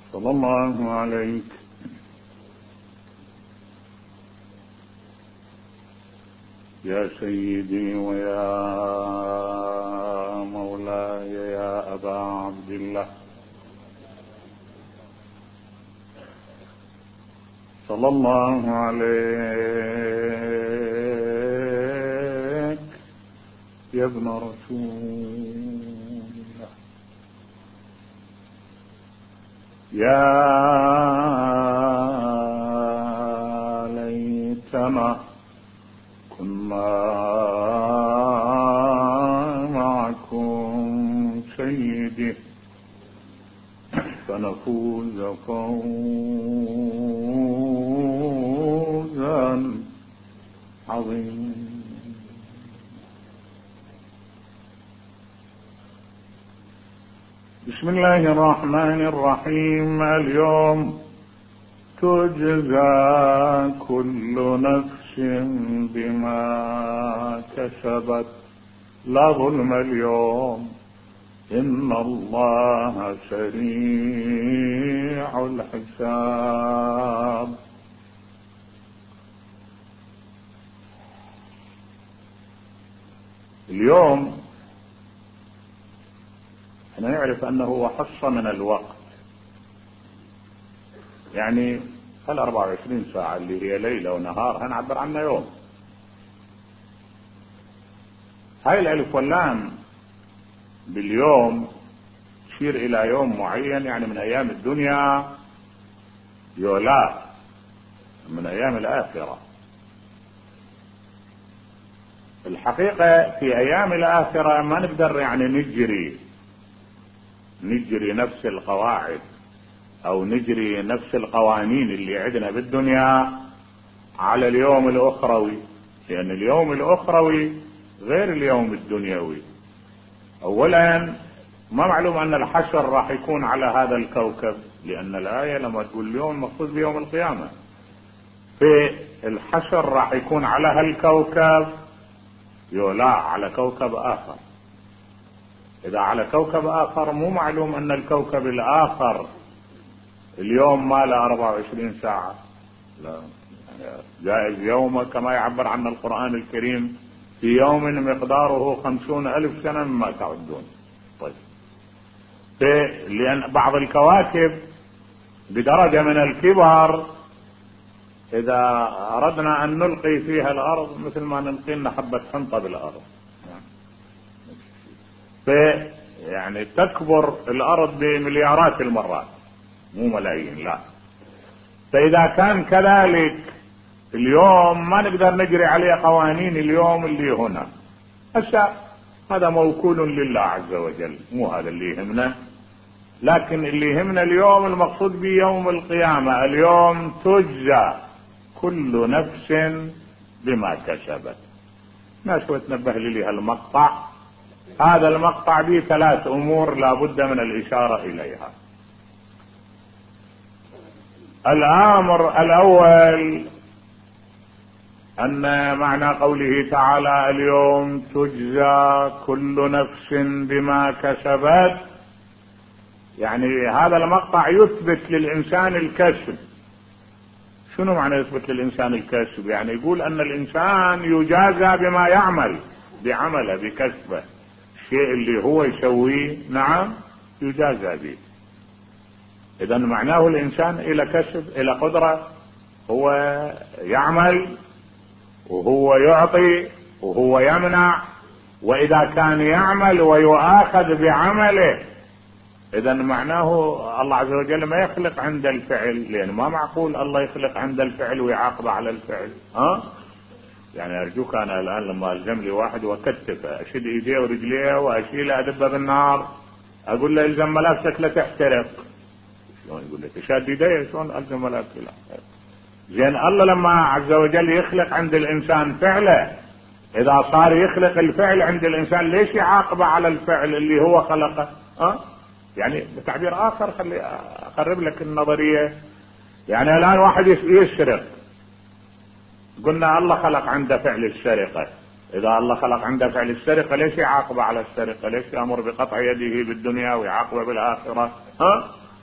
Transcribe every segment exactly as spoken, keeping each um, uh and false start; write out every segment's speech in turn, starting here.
صلى الله عليك يا سيدي ويا مولاي يا أبا عبد الله، صلى الله عليك يا ابن رسول الله، يا ليتنا كنا معكم سيدي فنفوز فوزا عظيما. بسم الله الرحمن الرحيم. اليوم تجزى كل نفس بما كسبت لا ظلم اليوم، إن الله سريع الحساب. اليوم احنا نعرف انه هو حصة من الوقت، يعني الأربعة وعشرين ساعة اللي هي ليلة ونهار هنعبر عنها يوم. هاي الألف واللام باليوم تشير إلى يوم معين، يعني من أيام الدنيا، يولا من أيام الآخرة. الحقيقة في أيام الآخرة ما نقدر يعني نجري نجري نفس القواعد او نجري نفس القوانين اللي عندنا بالدنيا على اليوم الاخروي، لان اليوم الاخروي غير اليوم الدنيوي. اولا ما معلوم ان الحشر راح يكون على هذا الكوكب، لان الايه لما تقول اليوم المقصود بيوم القيامه، في الحشر راح يكون على هالكوكب يولا على كوكب اخر. اذا على كوكب اخر مو معلوم ان الكوكب الاخر اليوم ما له أربعة وعشرين ساعة، لا، جائز يوم كما يعبر عنه القرآن الكريم في يوم مقداره خمسون ألف سنة مما تعدون. طيب، لأن بعض الكواكب بدرجة من الكبر إذا أردنا أن نلقي فيها الأرض مثل ما نلقي لنا حبة حنطة بالأرض، يعني تكبر الأرض بمليارات المرات مو ملايين، لا. فإذا كان كذلك اليوم ما نقدر نجري عليه قوانين اليوم اللي هنا، هسه هذا موكول لله عز وجل، مو هذا اللي يهمنا. لكن اللي يهمنا اليوم المقصود به يوم القيامة. اليوم تجزى كل نفس بما كسبت. ناس وتنبه لي هالمقطع، هذا المقطع به ثلاث أمور لا بد من الإشارة إليها. الامر الاول ان معنى قوله تعالى اليوم تجزى كل نفس بما كسبت، يعني هذا المقطع يثبت للانسان الكسب. شنو معنى يثبت للانسان الكسب؟ يعني يقول ان الانسان يجازى بما يعمل، بعمله بكسبه، الشيء اللي هو يسويه نعم يجازى به. إذا معناه الإنسان إلى كسب، إلى قدرة، هو يعمل وهو يعطي وهو يمنع. وإذا كان يعمل ويؤاخذ بعمله، إذا معناه الله عز وجل ما يخلق عند الفعل، لأن ما معقول الله يخلق عند الفعل ويعاقب على الفعل. ها؟ يعني أرجوك أنا الآن لما ألزم لي واحد وأكتفه أشد إيديه ورجليه وأشيله أدبه بالنار، أقول له إلزم ملابسك لا تحترق. يقول لك شاد يديه شلون الزم ملابس؟ زين الله لما عز وجل يخلق عند الانسان فعله، اذا صار يخلق الفعل عند الانسان ليش يعاقبه على الفعل اللي هو خلقه؟ ها؟ يعني بتعبير اخر خلي اقرب لك النظريه. يعني الان واحد يسرق، قلنا الله خلق عنده فعل السرقه، اذا الله خلق عنده فعل السرقه ليش يعاقبه على السرقه؟ ليش يامر بقطع يده بالدنيا ويعاقبه بالاخره؟ ها؟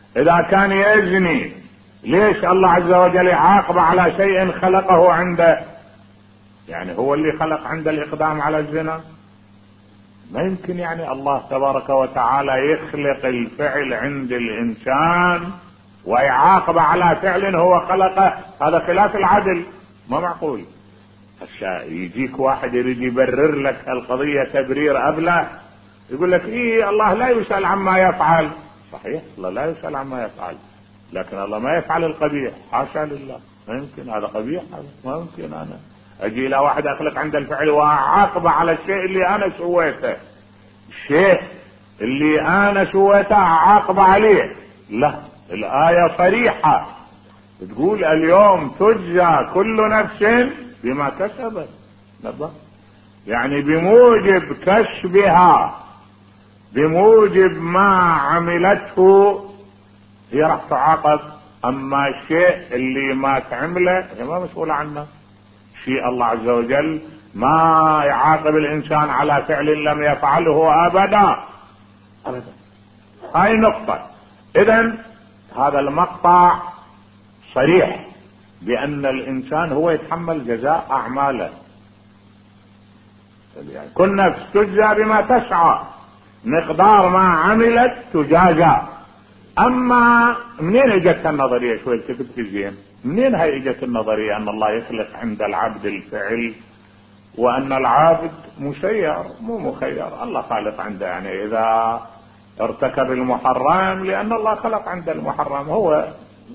اذا كان يزني ليش الله عز وجل يعاقب على شيء خلقه عنده؟ يعني هو اللي خلق عنده الاقدام على الزنا؟ ما يمكن يعني الله تبارك وتعالى يخلق الفعل عند الانسان ويعاقب على فعل هو خلقه، هذا خلاف العدل، ما معقول. يجيك واحد يريد يبرر لك القضية تبرير أبله، يقول لك إيه الله لا يسأل عما يفعل. صحيح الله لا يسأل عما يفعل، لكن الله ما يفعل القبيح، حاشا لله، ما يمكن هذا قبيح، هذا ما يمكن أنا أجي إلى واحد أخلق عند الفعل وأعاقب على الشيء اللي أنا سويته، الشيء اللي أنا سويته أعاقب عليه، لا، الآية صريحة تقول اليوم تجزى كل نفس بما كسبت، يعني بموجب كسبها، بموجب ما عملته هي راح تعاقب. اما الشيء اللي ما تعمله هي ما مسؤولة عنه. شيء الله عز وجل ما يعاقب الانسان على فعل لم يفعله ابدا ابدا. هاي نقطة. اذن هذا المقطع صريح بان الانسان هو يتحمل جزاء اعماله. كل نفس تجزى بما تسعى، مقدار ما عملت تجازى. اما منين اجت النظرية؟ شوي التفت زين، منين هاي اجت النظرية ان الله يخلق عند العبد الفعل وان العبد مسير؟ مو مخير، الله خالق عنده، يعني اذا ارتكب المحرم لان الله خلق عند المحرم، هو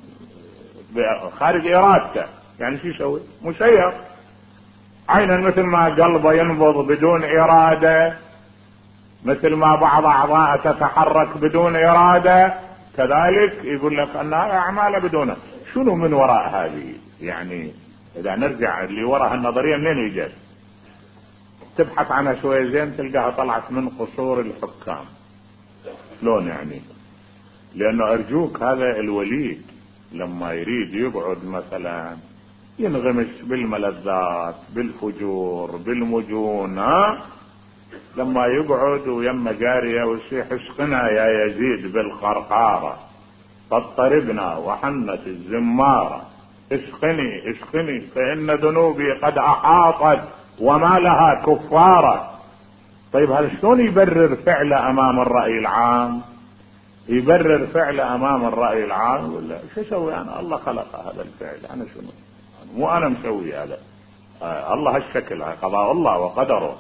خارج ارادته، يعني شو يسوي؟ مسير. عينا مثل ما قلبه ينبض بدون ارادة، مثل ما بعض اعضاء تتحرك بدون ارادة، كذلك يقول لك انها اعمال بدونه. شنو من وراء هذه؟ يعني اذا نرجع اللي وراء النظرية منين يجي؟ تبحث عنها شوية زين تلقاها طلعت من قصور الحكام. شلون يعني؟ لانه ارجوك هذا الوليد لما يريد يقعد مثلا ينغمس بالملذات بالفجور بالمجون، ها، لما يقعد ويما جارية ويصيح اسقنا يا يزيد بالقرقارة فاضطربنا وحنت الزمارة، اسقني اسقني فإن ذنوبي قد أحاطت وما لها كفارة. طيب هذا شلون يبرر فعله أمام الرأي العام؟ يبرر فعله أمام الرأي العام ولا شو اسوي انا؟ الله خلق هذا الفعل، انا شنو؟ مو انا مسوي هذا، آه الله هالشكل، قضاء الله وقدره،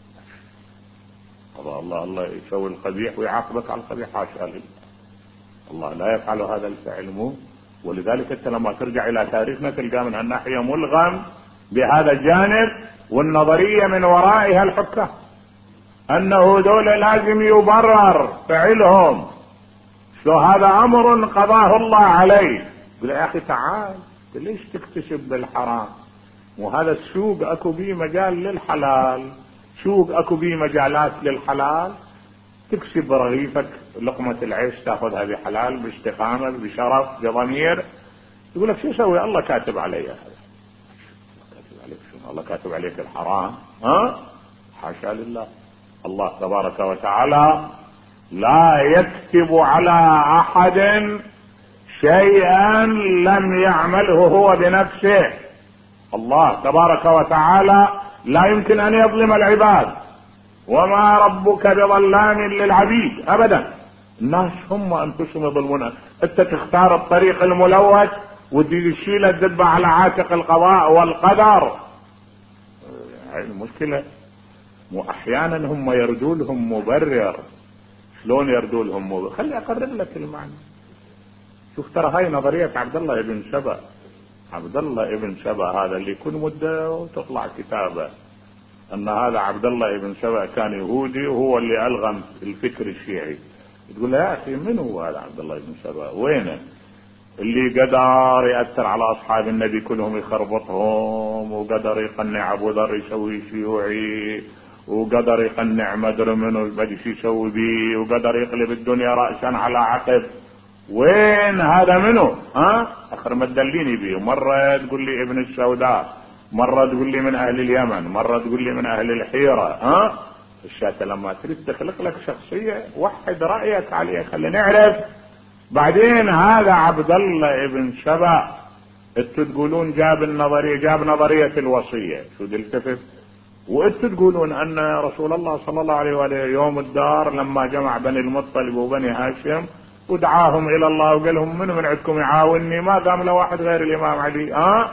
قضاء الله، الله يسوي القبيح ويعاقبك على القبيح، حاشا لله، الله لا يفعل هذا الفعل. مو ولذلك انت لما ترجع الى تاريخنا تلقى من هالناحية ملغم بهذا الجانب، والنظرية من ورائها الحكام انه دولة لازم يبرر فعلهم، شو هذا امر قضاه الله عليه. يقول يا اخي تعال، ليش تكتسب بالحرام؟ وهذا السوق اكو بيه مجال للحلال، سوق اكو بيه مجالات للحلال، تكسب رغيفك لقمة العيش تاخذها بحلال باستقامة بشرف بضمير. يقول لك شو اسوي؟ الله كاتب علي هذا، كاتب عليك شنو؟ الله كاتب عليك الحرام؟ ها حاشا لله. الله تبارك وتعالى لا يكتب على احد شيئا لم يعمله هو بنفسه. الله تبارك وتعالى لا يمكن ان يظلم العباد، وما ربك بظلام للعبيد ابدا. الناس هم انفسهم يظلمون، انت تختار الطريق الملوث وتشيل الدبة على عاتق القضاء والقدر. هاي المشكلة. واحيانا هم يردوا لهم مبرر. شلون يردوا لهم مبرر؟ خلي اقرب لك المعنى. شوف ترى هاي نظرية عبد الله ابن سبأ. عبد الله ابن سبأ هذا اللي يكون مدة وتطلع كتابه ان هذا عبد الله ابن سبأ كان يهودي وهو اللي الغم الفكر الشيعي. تقول يا اخي من هو هذا عبد الله ابن سبأ؟ وينه اللي قدر يأثر على اصحاب النبي كلهم يخربطهم، وقدر يقنع ابو ذر يسوي شيوعي، وقدر يقنع مدري منو بدي شو يسوي بيه، وقدر يقلب الدنيا رأسا على عقب. وين هذا منو؟ ها اخر ما تدليني بيه. مرة تقول لي ابن السوداء، مرة تقول لي من اهل اليمن، مرة تقول لي من اهل الحيرة. ها الشاة لما تريد تخلق لك شخصية وحد رأيك عليه، خلي نعرف بعدين هذا عبد الله ابن سبأ انتوا تقولون جاب النظرية، جاب نظرية الوصية، شو التفت، وانتوا تقولون ان رسول الله صلى الله عليه وآله يوم الدار لما جمع بني المطلب وبني هاشم ودعاهم الى الله وقال لهم من من عندكم يعاونني، ما قام له واحد غير الامام علي، اه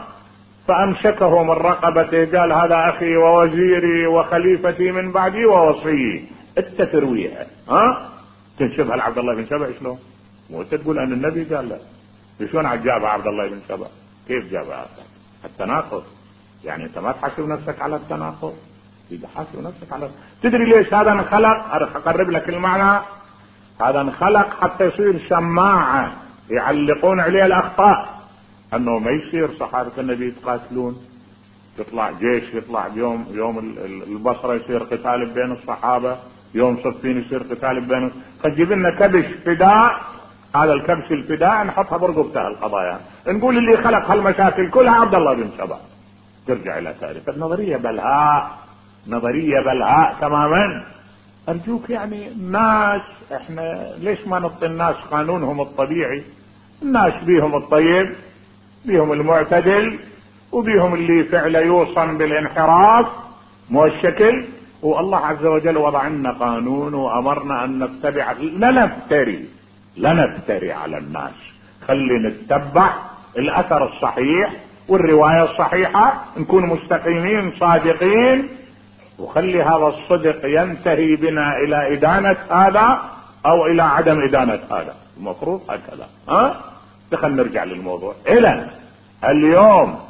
فامسكه من رقبته قال هذا اخي ووزيري وخليفتي من بعدي ووصيي، انت ترويها، ها تنشبها لعبد الله بن سبأ شلون؟ وانت تقول ان النبي قال لا، شلون عجابها عبد الله بن سبأ؟ كيف جابها؟ التناقض، يعني انت ما تحاسب نفسك على التناقض، تحاسب نفسك على، تدري ليش هذا انخلق؟ اقرب لك المعنى، هذا انخلق حتى يصير شماعة يعلقون عليه الاخطاء، انه ما يصير صحابة النبي يتقاتلون، يطلع جيش يطلع يوم يوم البصرة يصير قتال بين الصحابة، يوم صفين يصير قتال بين، فجيب لنا كبش فداء، هذا الكبش الفداء نحطها برقبتها القضايا، نقول اللي خلق هالمشاكل كلها عبد الله بن سبأ. ترجع الى تاريخ النظرية بلهاء، نظرية بلهاء تماما. ارجوك يعني الناس، احنا ليش ما نعطي الناس قانونهم الطبيعي؟ الناس بيهم الطيب، بيهم المعتدل، وبيهم اللي فعله يوصن بالانحراف مو الشكل، والله عز وجل وضع لنا قانون وامرنا ان نتبع، لا نفتري لا نفتري على الناس، خلي نتبع الاثر الصحيح والرواية الصحيحة، نكون مستقيمين صادقين، وخلي هذا الصدق ينتهي بنا الى ادانة هذا او الى عدم ادانة هذا، المفروض هكذا. ها خلينا نرجع للموضوع. اذا اليوم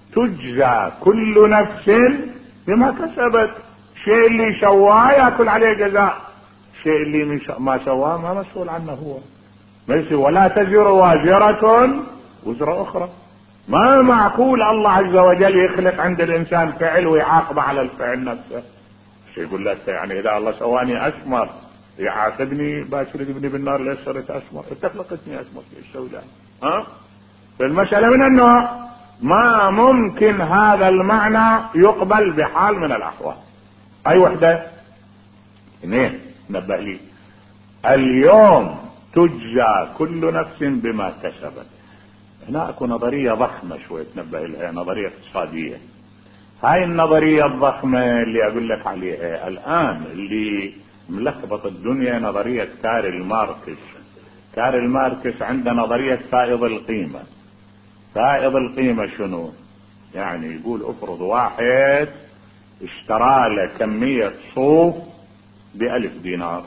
تجزى كل نفس بما كسبت، شيء اللي سواه ياكل عليه جزاء، شيء اللي ما سواه ما مسؤول عنه هو، ماشي، ولا تزر وازرة وزر اخرى. ما معقول الله عز وجل يخلق عند الانسان فعل ويعاقبه على الفعل نفسه. شيء يقول لك يعني اذا الله سواني اسمر يعاقبني باشر يجيبني بالنار ليش صرت اسمر؟ انت خلقتني اسمر ايش سوي لك؟ ها؟ فالمسألة من النوع ما ممكن هذا المعنى يقبل بحال من الاحوال. اي وحدة اثنين نبه لي، اليوم تجزى كل نفس بما كسبت. هنا اكو نظرية ضخمة شوية تنبه لها، نظرية اقتصادية. هاي النظرية الضخمة اللي اقول لك عليها الان اللي ملخبط الدنيا نظرية كارل ماركس. كارل ماركس عنده نظرية فائض القيمة. فائض القيمة شنو؟ يعني يقول افرض واحد اشترى له كمية صوف بألف دينار،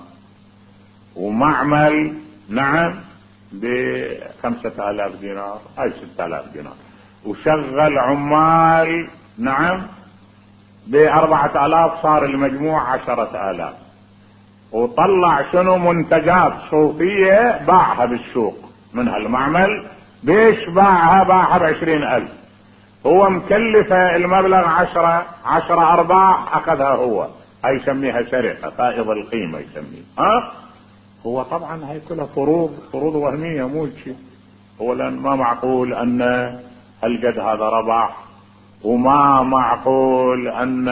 ومعمل نعم بخمسة آلاف دينار، اي ستة آلاف دينار، وشغل عمال نعم بأربعة آلاف، صار المجموع عشرة آلاف، وطلع شنو منتجات صوفية باعها بالسوق من هالمعمل، بيش باعها؟ باعها بعشرين ألف، هو مكلفة المبلغ عشرة عشرة أرباح أخذها هو، هاي يسميها سرقة، فائض القيمة يسميه. ها هو طبعا هاي كلها فروض فروض وهمية مو شيء، اولا ما معقول ان هالقد هذا ربح، وما معقول ان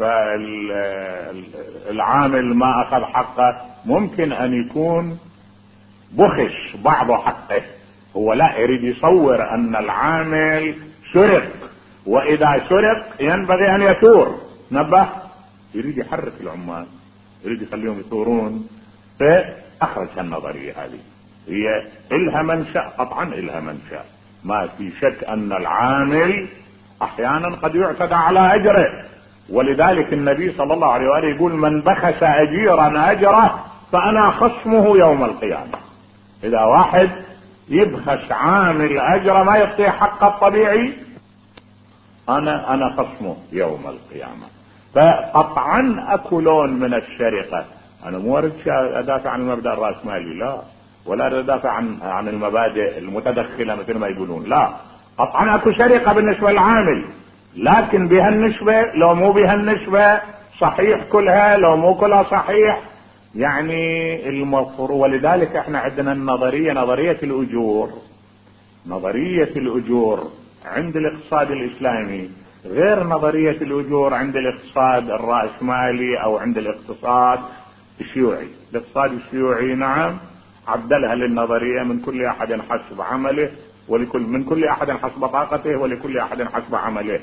العامل ما اخذ حقه، ممكن ان يكون بخش بعض حقه، هو لا يريد يصور ان العامل سرق، واذا سرق ينبغي ان يثور، نبه، يريد يحرك العمال، يريد يخليهم يثورون، فاخرج النظرية هذه. هي إلها منشأ، قطعا إلها منشأ، ما في شك ان العامل احيانا قد يعتدى على اجره، ولذلك النبي صلى الله عليه وآله يقول من بخس اجيرا اجره فانا خصمه يوم القيامة. اذا واحد يبخس عامل اجره ما يعطيه حقه الطبيعي، انا انا خصمه يوم القيامة. فقطعا اكو لون من السرقة. انا مو اريد ادافع عن المبدأ الرأسمالي، لا، ولا ادافع عن عن المبادئ المتدخلة مثل ما يقولون، لا، قطعا اكو سرقة بالنسبة للعامل، لكن بهالنسبة لو مو بهالنسبة صحيح كلها، لو مو كلها صحيح، يعني المفروض. ولذلك احنا عندنا النظرية نظرية الاجور. نظرية الاجور عند الاقتصاد الاسلامي غير نظرية الاجور عند الاقتصاد الرأسمالي او عند الاقتصاد الشيوعي. الاقتصاد الشيوعي نعم عدلها للنظرية من كل احد حسب عمله ولكل من كل احد حسب طاقته ولكل احد حسب عمله.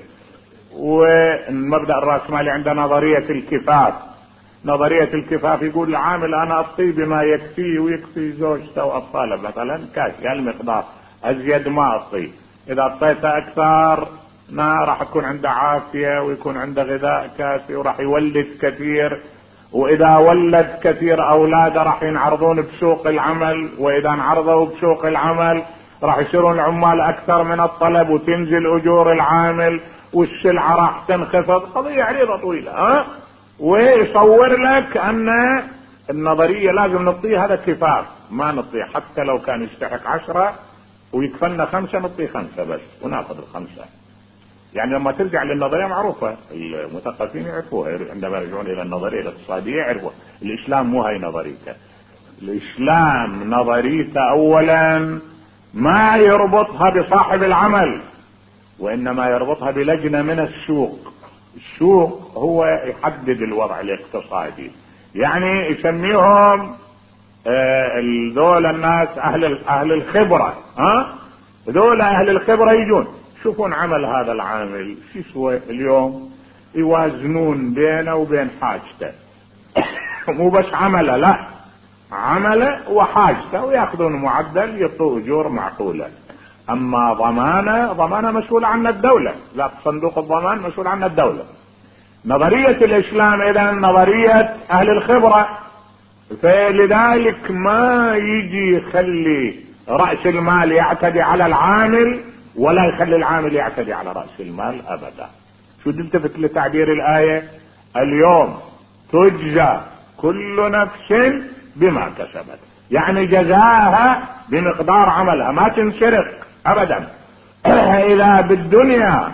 والمبدأ الرأسمالي عند نظرية الكفاف، نظرية الكفاف يقول العامل انا اعطيه بما يكفيه ويكفي زوجته واطفاله مثلا كافي المقدار، ازيد ما اعطيه، اذا اعطيته اكثر ما راح يكون عنده عافية ويكون عنده غذاء كافي وراح يولد كثير، واذا ولد كثير اولاده راح ينعرضون بسوق العمل، واذا انعرضوا بسوق العمل راح يصيرون العمال اكثر من الطلب وتنزل اجور العامل والسلعة راح تنخفض. قضية عريضة طويلة ها، ويصور لك ان النظرية لازم نعطيه هذا كفاف، ما نعطيه حتى لو كان يستحق عشرة ويكفلنا خمسة نعطيه خمسة بس وناخذ الخمسة. يعني لما ترجع للنظرية معروفة المثقفين يعرفوها، عندما يرجعون الى النظرية الاقتصادية يعرفوا الاسلام مو هاي نظريته. الاسلام نظريته اولا ما يربطها بصاحب العمل، وانما يربطها بلجنة من السوق. السوق هو يحدد الوضع الاقتصادي، يعني يسميهم آه ذول الناس اهل اهل الخبرة ها، ذول اهل الخبرة يجون يشوفون عمل هذا العامل شو يسوى اليوم، يوازنون بينه وبين حاجته مو بس عمله، لا عمله وحاجته، وياخذون معدل يعطوا اجور معقولة. اما ضمانه ضمانه مسؤول عنه الدولة، لا صندوق الضمان مسؤول عنه الدولة. نظرية الاسلام اذا نظرية اهل الخبرة، فلذلك ما يجي يخلي رأس المال يعتدي على العامل ولا يخلي العامل يعتدي على رأس المال ابدا. شو تلتفت لتعبير الآية اليوم تجزى كل نفس بما كسبت، يعني جزاها بمقدار عملها ما تنسرق ابدا. اذا بالدنيا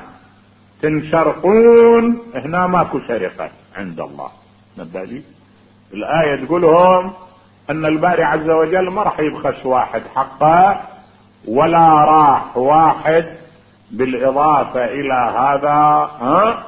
تنسرقون هنا ماكو سرقة عند الله. نبالي الآية تقولهم ان الباري عز وجل ما راح يبخس واحد حقه، ولا راح واحد بالاضافة الى هذا ها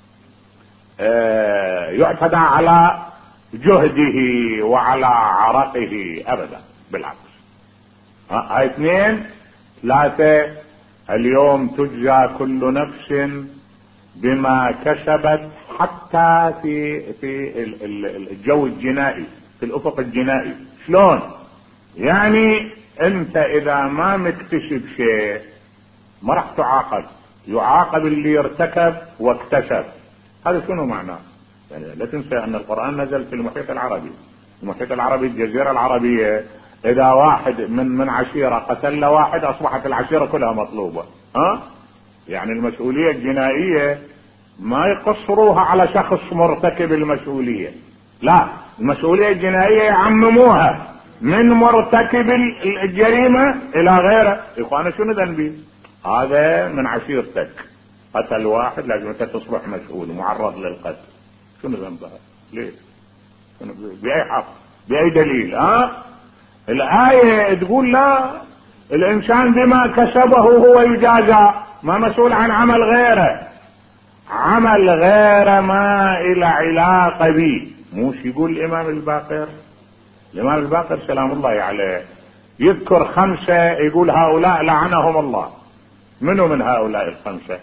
اه يعتدى على جهده وعلى عرقه ابدا، بالعكس. هاي اثنين. ثلاثة اليوم تجزى كل نفس بما كسبت، حتى في في الجو الجنائي، في الافق الجنائي. شلون يعني؟ انت اذا ما مكتشف شيء ما راح تعاقب، يعاقب اللي ارتكب واكتسب. هذا شنو معناه؟ يعني لا تنسى ان القرآن نزل في المحيط العربي، المحيط العربي الجزيرة العربية. اذا واحد من من عشيرة قتل واحد اصبحت العشيرة كلها مطلوبة ها. يعني المسؤولية الجنائية ما يقصروها على شخص مرتكب المسؤولية، لا المسؤولية الجنائية يعمموها من مرتكب الجريمة الى غيره. اخوانا شنو ذنبي؟ هذا من عشيرتك قتل واحد لازم انت تصبح مسؤول معرض للقتل. شنو ذنبها؟ ليه؟ باي حق؟ باي دليل؟ ها؟ الآية تقول لا، الانسان بما كسبه هو يجازى، ما مسؤول عن عمل غيره. عمل غيره ما إلى علاقة به. موش يقول الامام الباقر، الامام الباقر سلام الله عليه يذكر خمسة يقول هؤلاء لعنهم الله. منو من هؤلاء الخمسة؟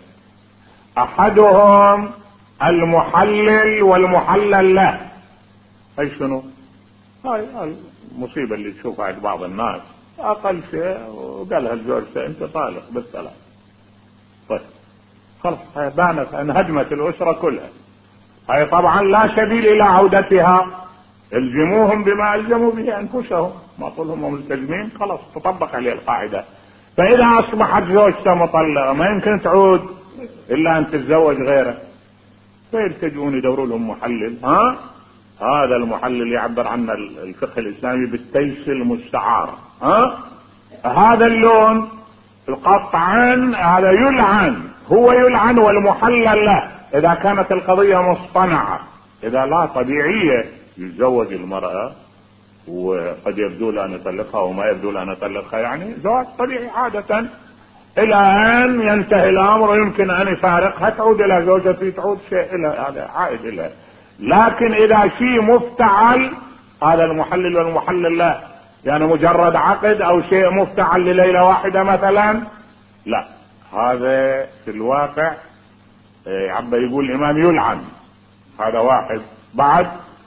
احدهم المحلل والمحلل له. اي شنو؟ هاي المصيبة اللي تشوفها عند بعض الناس، اقل شيء وقالها لزوجته انت طالق بالثلاث، طيب خلاص هاي بانت انهدمت الاسرة كلها. هاي طبعا لا سبيل الى عودتها، الزموهم بما الزموا به انفسهم، ما طولهم ملتزمين خلاص تطبق عليه القاعدة. فاذا اصبحت زوجته مطلقة ما يمكن تعود الا ان تتزوج غيره، فيلتجون يدوروا لهم محلل. ها هذا المحلل يعبر عن الفقه الاسلامي بالتيس المستعار. ها هذا اللون قطعا هذا يلعن، هو يلعن والمحلل له اذا كانت القضية مصطنعة. اذا لا طبيعية يتزوج المرأة وقد يبدو له ان يطلقها وما يبدو له ان يطلقها، يعني زواج طبيعي عادة الى ان ينتهي الامر ويمكن ان يفارقها تعود الى زوجته، تعود شيء الى هذا عائد الى. لكن اذا شيء مفتعل هذا المحلل والمحلل له يعني مجرد عقد او شيء مفتعل لليلة واحدة مثلا، لا، هذا في الواقع عبا يقول الامام يلعن. هذا واحد. بعد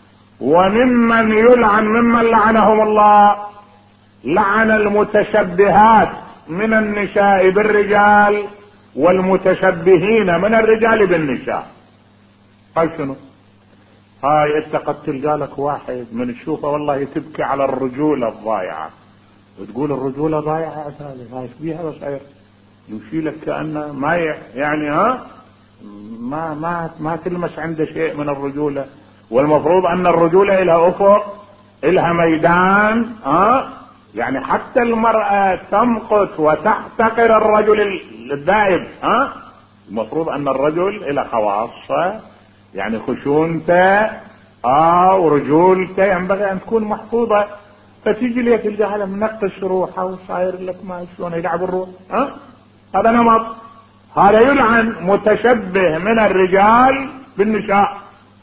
وممن يلعن ممن لعنهم الله، لعن المتشبهات من النساء بالرجال والمتشبهين من الرجال بالنساء. قال شنو؟ هاي انت قد تلقى لك واحد من تشوفه والله تبكي على الرجولة الضايعة، وتقول الرجولة ضايعة اساسا، هاي بيها بصير يمشي لك كأنه ما يعني ها ما ما ما تلمس عنده شيء من الرجولة. والمفروض ان الرجولة لها افق، لها ميدان، ها يعني حتى المرأة تمقت وتحتقر الرجل الذائب، ها المفروض ان الرجل له خواص، يعني خشونته او رجولته ينبغي ان تكون محفوظة. فتيجي لي تلقى على منقش روحه وصاير لك ما شلون يلعب الروح، ها هذا نمط. هذا يلعن متشبه من الرجال بالنساء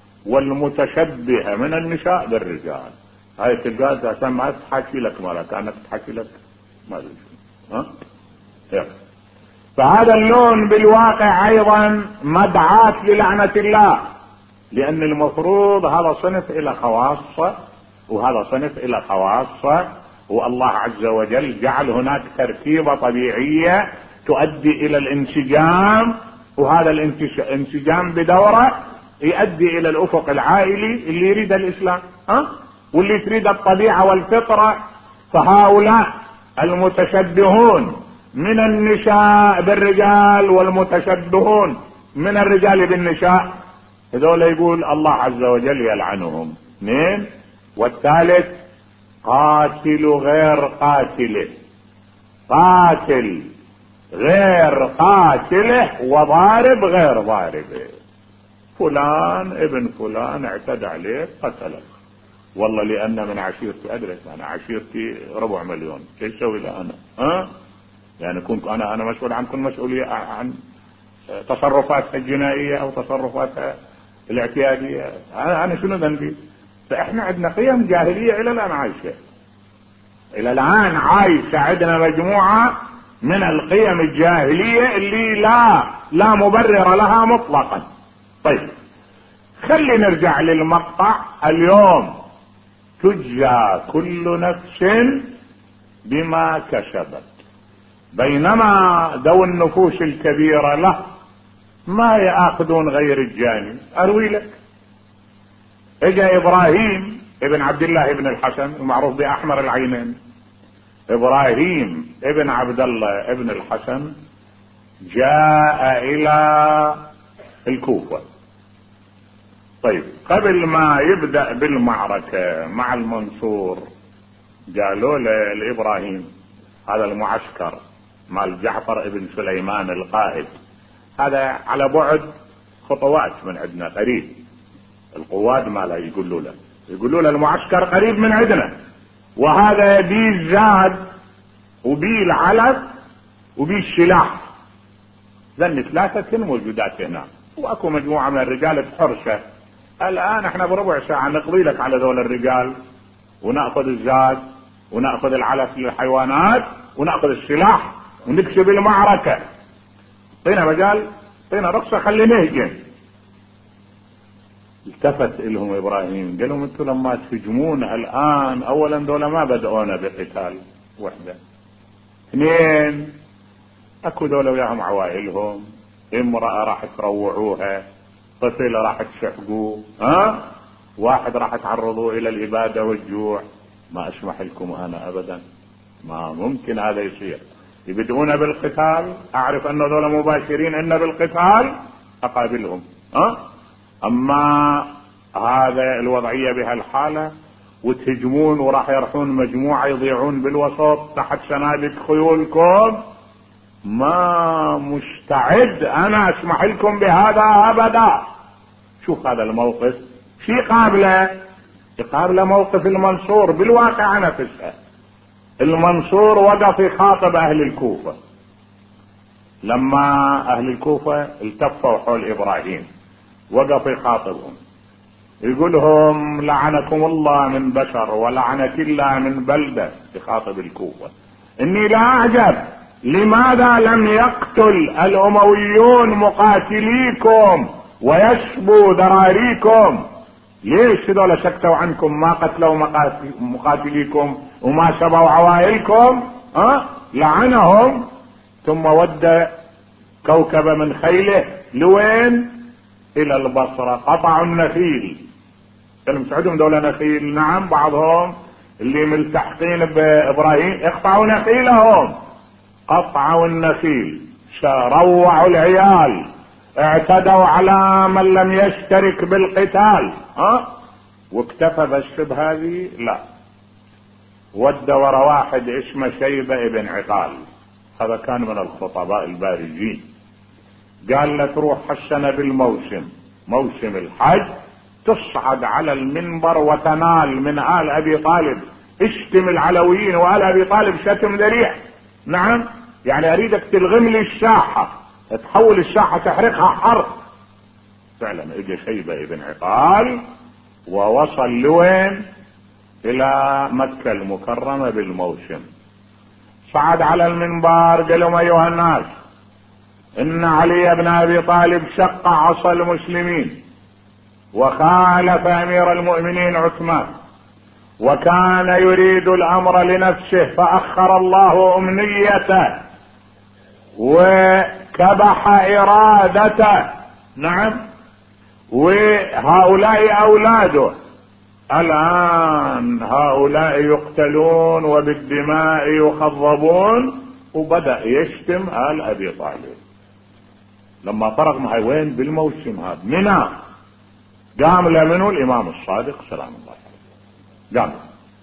والمتشبه من النساء بالرجال. هاي تلقى عشان ما تحكي لك مرة كانت تحكي لك ما ادري ها يلا. فهذا اللون بالواقع ايضا مدعاة للعنة الله، لان المفروض هذا صنف الى خواص وهذا صنف الى خواص، والله عز وجل جعل هناك تركيبة طبيعية تؤدي الى الانسجام، وهذا الانسجام بدورة يؤدي الى الافق العائلي اللي يريد الاسلام، ها واللي تريد الطبيعة والفطرة. فهؤلاء المتشبهون من النساء بالرجال والمتشبهون من الرجال بالنساء، هذول يقول الله عز وجل يلعنهم. اثنين. والثالث قاتل غير قاتله، قاتل غير قاتله وضارب غير ضاربه. فلان ابن فلان اعتدى عليه قتله، والله لان من عشيرتي ادرس انا عشيرتي ربع مليون، ايش اسوي له انا؟ ها يعني كنت انا انا مسؤول عنكم مسؤوليه عن تصرفاتها الجنائيه او تصرفاتها الاعتياديه، انا انا شنو ذنبي؟ فاحنا عندنا قيم جاهليه الى الان عايشه، الى الان عايشه عندنا مجموعه من القيم الجاهليه اللي لا لا مبرر لها مطلقا. طيب خلي نرجع للمقطع. اليوم تجزى كل نفس بما كسبت، بينما ذو النفوس الكبيرة له ما يأخذون غير الجانب. اروي لك، اجا ابراهيم ابن عبد الله ابن الحسن المعروف باحمر العينين، ابراهيم ابن عبد الله ابن الحسن جاء الى الكوفة. طيب قبل ما يبدأ بالمعركة مع المنصور قالوا له لابراهيم، هذا المعسكر مال جعفر ابن سليمان القائد هذا على بعد خطوات من عندنا قريب، القواد ما لا يقولوا له يقولوا له المعسكر قريب من عندنا، وهذا بيه الزاد وبيه العلف وبيه السلاح، ذن ثلاثة موجودات هنا، واكو مجموعة من الرجال بحرشة. الان احنا بربع ساعة نقضي لك على ذول الرجال ونأخذ الزاد ونأخذ العلف للحيوانات ونأخذ السلاح ونكسب المعركة، طينا مجال طينا رخصة خلي نهجم. التفت لهم ابراهيم قال لهم انتم لما تهجمون الان اولا دولة ما بدأونا بقتال وحدة، اثنين اكو دولة وياهم عوائلهم، امرأة راح تروعوها، طفل راح تشحقوه، ها واحد راح تعرضوه الى الابادة والجوع، ما اسمح لكم انا ابدا، ما ممكن هذا يصير. يبدؤون بالقتال، اعرف ان ذولا مباشرين ان بالقتال اقابلهم، ها اما هذا الوضعية بهالحالة وتهجمون وراح يرحون مجموعة يضيعون بالوسط تحت سنادك خيولكم، ما مستعد انا اسمح لكم بهذا ابدا. شوف هذا الموقف في قابله قابله موقف المنصور بالواقع نفسها. المنصور وقف يخاطب اهل الكوفة لما اهل الكوفة التفوا حول ابراهيم، وقف يخاطبهم يقولهم لعنكم الله من بشر ولعنك الله من بلدة، يخاطب الكوفة. اني لا اعجب لماذا لم يقتل الامويون مقاتليكم ويشبوا ذراريكم؟ ليش هذول سكتوا عنكم ما قتلوا مقاتليكم وما شبوا عوائلكم؟ ها لعنهم. ثم ود كوكب من خيله لوين؟ الى البصرة. قطعوا النخيل. كانوا مسعودهم دولة نخيل، نعم بعضهم اللي ملتحقين بابراهيم اقطعوا نخيلهم. قطعوا النخيل، روعوا العيال، اعتدوا على من لم يشترك بالقتال. ها واكتفى بالشبه هذه؟ لا، ود ورا واحد اسمه شيبة ابن عقال، هذا كان من الخطباء البارزين. قال له تروح السنة بالموسم، موسم الحج، تصعد على المنبر وتنال من آل أبي طالب، اشتم العلويين وآل أبي طالب شتم ذريع. نعم، يعني أريدك تلغم لي الساحة، تحول الساحة تحرقها حرق. فعلا اجى شيبة ابن عقال ووصل لوين؟ إلى مكة المكرمة بالموسم. صعد على المنبر قال لهم أيها الناس، إن علي بن أبي طالب شق عصا المسلمين وخالف أمير المؤمنين عثمان، وكان يريد الأمر لنفسه فأخر الله أمنيته وكبح إرادته. نعم، وهؤلاء أولاده الآن هؤلاء يقتلون وبالدماء يخضبون، وبدأ يشتم آل أبي طالب. لما فرغ معي وين؟ بالموسم هذا منى. قام لمنه الإمام الصادق سلام الله عليه، قام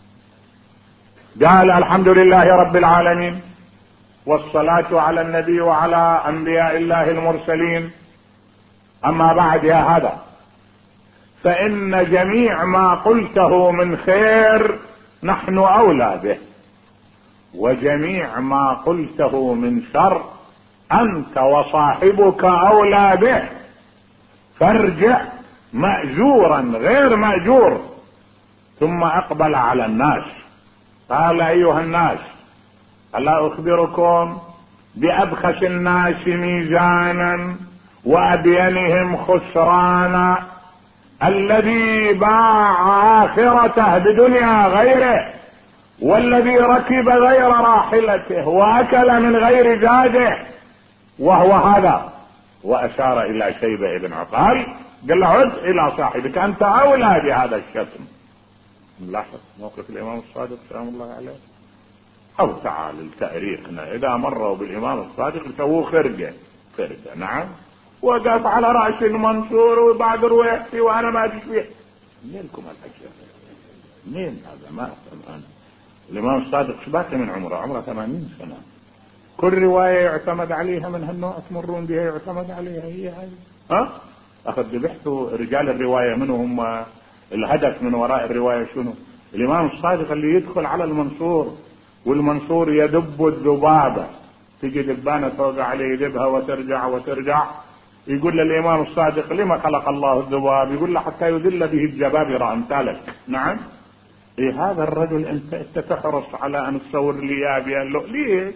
قال الحمد لله رب العالمين والصلاة على النبي وعلى أنبياء الله المرسلين، أما بعد يا هذا، فإن جميع ما قلته من خير نحن أولى به، وجميع ما قلته من شر أنت وصاحبك أولى به، فارجع مأجورا غير مأجور. ثم أقبل على الناس قال أيها الناس، ألا أخبركم بأبخس الناس ميزانا وأبينهم خسرانا، الذي باع آخرته بدنيا غيره، والذي ركب غير راحلته وأكل من غير زاده، وهو هذا. وأشار إلى شيبة ابن عقال قال له عد إلى صاحبك، أنت أولى بهذا الشتم. نلاحظ موقف الإمام الصادق سلام الله عليه. أو تعال تاريخنا إذا مروا بالإمام الصادق سووا خرجة خرجة. نعم، وقف على رأس المنصور وبعد روايتي وأنا ما أدري منين لكم الأشياء؟ منين هذا؟ ما أفهم أنا. الإمام الصادق شباك من عمره، عمره ثمانين سنة. كل رواية يعتمد عليها من هالنوع تمرون بها يعتمد عليها هي هذه. ها؟ أخذ بحثوا رجال الرواية منهم هم الهدف من وراء الرواية شنو؟ الإمام الصادق اللي يدخل على المنصور والمنصور يدب الذبابة، تجي دبانة توقع عليه يدبها وترجع وترجع، يقول للإمام الصادق لما خلق الله الذباب؟ يقول له حتى يذل به الجبابرة أمثالك. نعم، إيه هذا الرجل أنت, أنت تحرص على أن تصور لي يا ليه؟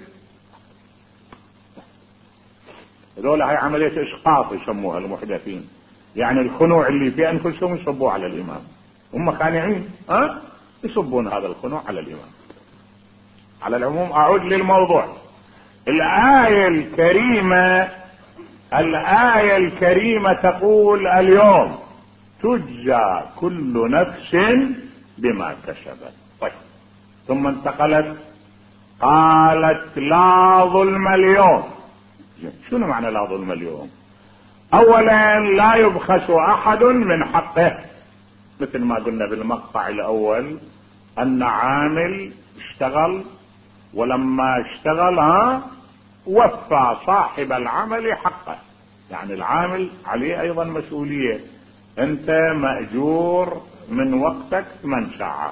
هذول هاي عملية إسقاط يسموها المحدثين، يعني الخنوع اللي في أنفسهم يصبوا على الإمام، هم خانعين ها يصبون هذا الخنوع على الإمام. على العموم أعود للموضوع. الآية الكريمة الآية الكريمة تقول اليوم تجزى كل نفس بما كسبت. طيب، ثم انتقلت قالت لا ظلم اليوم. شنو معنى لا ظلم اليوم؟ اولا لا يبخس احد من حقه، مثل ما قلنا بالمقطع الاول ان عامل اشتغل ولما اشتغل ها وفى صاحب العمل حقه، يعني العامل عليه ايضا مسؤولية. انت مأجور من وقتك ثمان ساعات،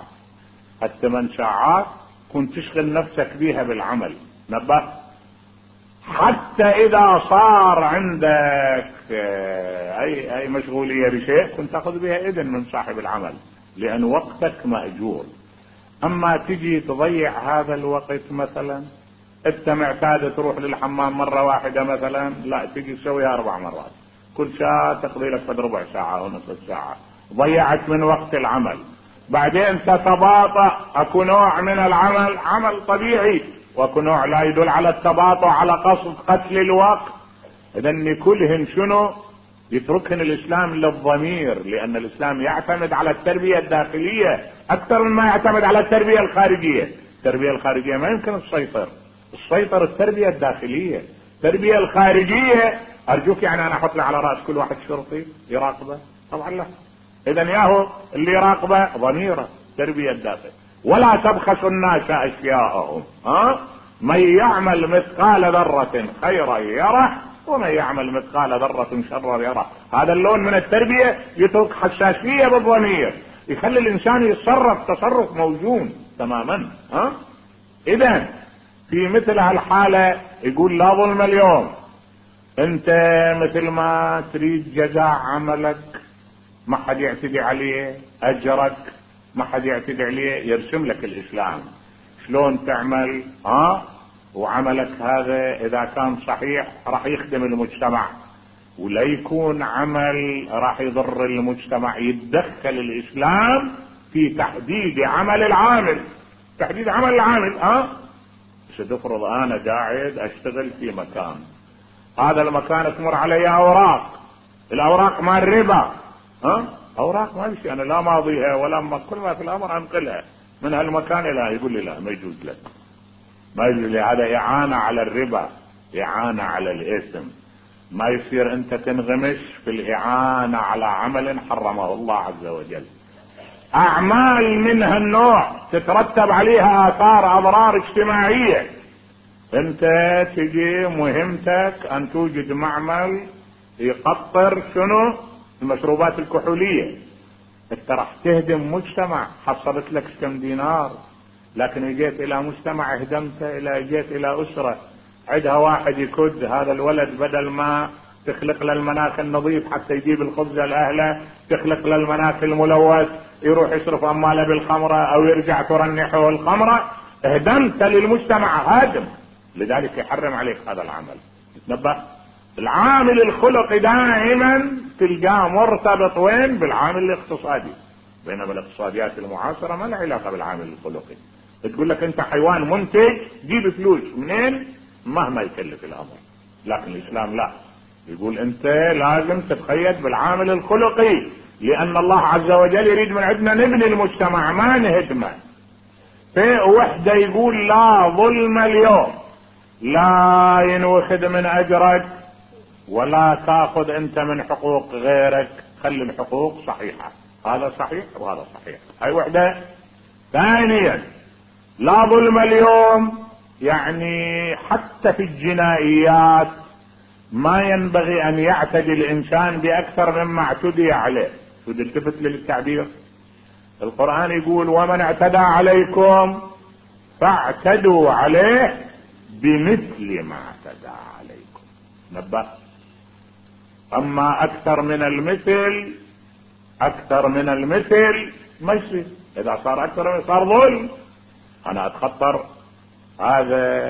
الثمان ساعات كنت تشغل نفسك بيها بالعمل، نبه حتى حتى اذا صار عندك اي اي مشغولية بشيء كنت تاخذ بها اذن من صاحب العمل، لان وقتك مأجور. اما تجي تضيع هذا الوقت، مثلا انت معتاد تروح للحمام مرة واحدة مثلا، لا تجي تسويها اربع مرات، كل ساعة تقضي لك قد ربع ساعة او نصف ساعة، ضيعت من وقت العمل. بعدين تتباطأ، اكو نوع من العمل عمل طبيعي، واكو نوع لا يدل على التباطؤ على قصد قتل الوقت. اذن كلهن شنو؟ يتركهن الاسلام للضمير، لان الاسلام يعتمد على التربية الداخلية اكثر مما يعتمد على التربية الخارجية. التربية الخارجية ما يمكن تسيطر، السيطر التربية الداخلية. التربية الخارجية ارجوك يعني انا احط له على راس كل واحد شرطي يراقبه؟ طبعا لا. اذا ياهو اللي يراقبه ضميره، تربية الداخل. ولا تبخسوا الناس اشياءهم، ها؟ من يعمل مثقال ذرة خيرا يره، ومن يعمل مثقال ذرة شرا يره. هذا اللون من التربية يترك حساسية بالضمير، يخلي الانسان يتصرف تصرف موزون تماما. ها؟ اذا في مثل هالحالة يقول لا ظلم اليوم. انت مثل ما تريد جزاء عملك ما حد يعتدي عليه، اجرك ما حد يعتدي عليه، يرسم لك الاسلام شلون تعمل. ها؟ وعملك هذا اذا كان صحيح راح يخدم المجتمع، ولا يكون عمل راح يضر المجتمع. يتدخل الاسلام في تحديد عمل العامل، تحديد عمل العامل. ها؟ ستفرض انا قاعد اشتغل في مكان، هذا المكان تمر علي اوراق، الاوراق مال ربا. ها؟ اوراق ما بشي انا لا ماضيها ولا ما كل ما في الامر انقلها من هالمكان. لا، يقول لي لا ما يجوز لك، ما يجوز لي، هذا اعانة على الربا، اعانة على الاثم. ما يصير انت تنغمس في الاعانة على عمل حرمه الله عز وجل. اعمال من هالنوع تترتب عليها اثار اضرار اجتماعية. انت تجي مهمتك ان توجد معمل يقطر شنو؟ المشروبات الكحولية. انت راح تهدم مجتمع حصلت لك كم دينار، لكن جيت الى مجتمع هدمته، الى جيت الى اسرة عندها واحد يكد، هذا الولد بدل ما تخلق له المناخ النظيف حتى يجيب الخبز لاهله، تخلق له المناخ الملوث يروح يصرف امواله بالخمرة او يرجع ترنحه الخمرة. هدمت للمجتمع، هادم. لذلك يحرم عليك هذا العمل. تنبه، العامل الخلقي دائما تلقاه مرتبط وين؟ بالعامل الاقتصادي. بينما الاقتصاديات المعاصرة ما لها علاقة بالعامل الخلقي. تقول لك انت حيوان منتج جيب فلوس منين مهما يكلف الامر، لكن الاسلام لا، يقول انت لازم تتقيد بالعامل الخلقي، لان الله عز وجل يريد من عندنا نبني المجتمع ما نهدمه. في وحده يقول لا ظلم اليوم، لا ينوخذ من اجرك ولا تاخذ انت من حقوق غيرك، خلي الحقوق صحيحة. هذا صحيح وهذا صحيح، هاي وحدة. ثانيا لا ظلم اليوم، يعني حتى في الجنائيات ما ينبغي ان يعتدي الانسان باكثر مما اعتدي عليه. شو التفت للتعبير؟ القرآن يقول ومن اعتدى عليكم فاعتدوا عليه بمثل ما اعتدى عليكم. نبه، اما اكثر من المثل، اكثر من المثل ما يصير. اذا صار اكثر صار ظلم. انا اتخطر، هذا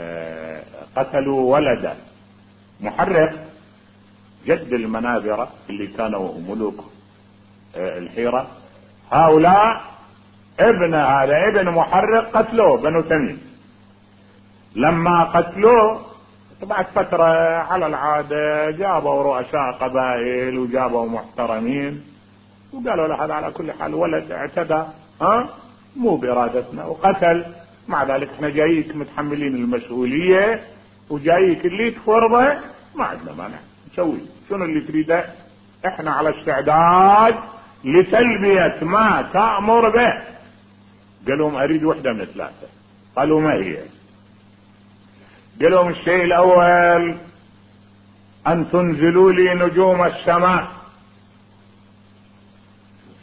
قتلوا ولدا محرق، جد المنابرة اللي كانوا ملوك الحيرة، هؤلاء ابن هذا ابن محرق قتلوه بنو تميم. لما قتلوه بعد فترة على العادة جابوا رؤساء قبائل وجابوا محترمين وقالوا له هذا على كل حال ولد اعتدى، ها مو بارادتنا وقتل، مع ذلك احنا جايك متحملين المسؤولية وجايك اللي تفرضه ما عندنا مانع نسوي شنو اللي تريده، احنا على استعداد لتلبية ما تأمر به. قالوا اريد وحدة من ثلاثة. قالوا ما هي؟ قالوا الشيء الاول ان تنزلوا لي نجوم السماء.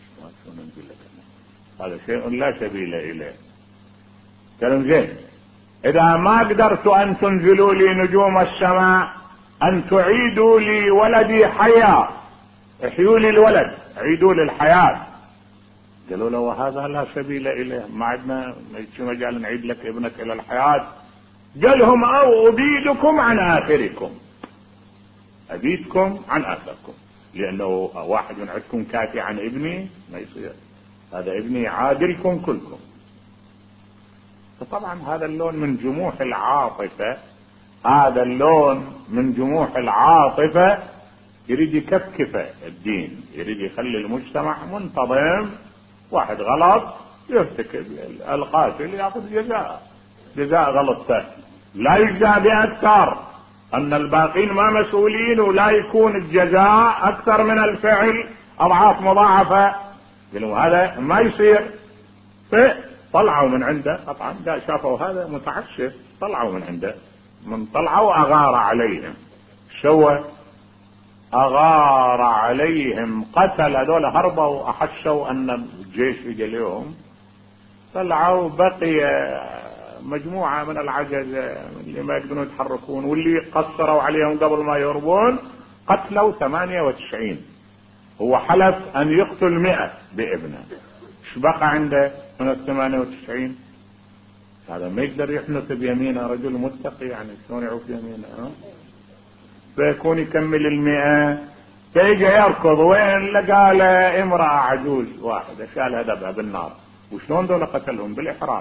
هذا شيء لا سبيل اليه. قالوا زين إذا ما قدرت أن تنزلوا لي نجوم السماء أن تعيدوا لي ولدي حيا، احيوا لي الولد، عيدوا لي الحياة. قالوا له وهذا لا سبيل إليه، ما عندنا مجال نعيد لك ابنك إلى الحياة. قال لهم أو أبيدكم عن آخركم، أبيدكم عن آخركم، لأنه واحد من عندكم كافي عن ابني ما يصير، هذا ابني عادلكم كلكم. فطبعا هذا اللون من جموح العاطفة، هذا اللون من جموح العاطفة يريد يكفكف الدين، يريد يخلي المجتمع منتظم. واحد غلط يرتكب، القاتل يأخذ جزاء، جزاء غلطته، لا يجزى بأكثر، أن الباقين ما مسؤولين، ولا يكون الجزاء أكثر من الفعل أضعاف مضاعفة. قالوا هذا ما يصير. فطلعوا من عنده، طبعا شافوا هذا متعشف، طلعوا من عنده، من طلعوا أغار عليهم. شو أغار عليهم؟ قتل هذول، هربوا، أحشوا أن الجيش يجي لهم، طلعوا بقي مجموعة من العجزة اللي ما يقدرون يتحركون، واللي قصروا عليهم قبل ما يهربون قتلوا ثمانية وتسعين. هو حلف أن يقتل مئة بابنه، ايش بقى عنده من الثمانية وتسعين؟ هذا ما يقدر يحنث بيمينه، رجل متقي يعني شلون يعوف يمينه؟ فيكون يكمل المئة، فيجي يركض، وين لقى له امرأة عجوز واحدة شالها دبها بالنار. وشلون دول قتلهم؟ بالإحراق.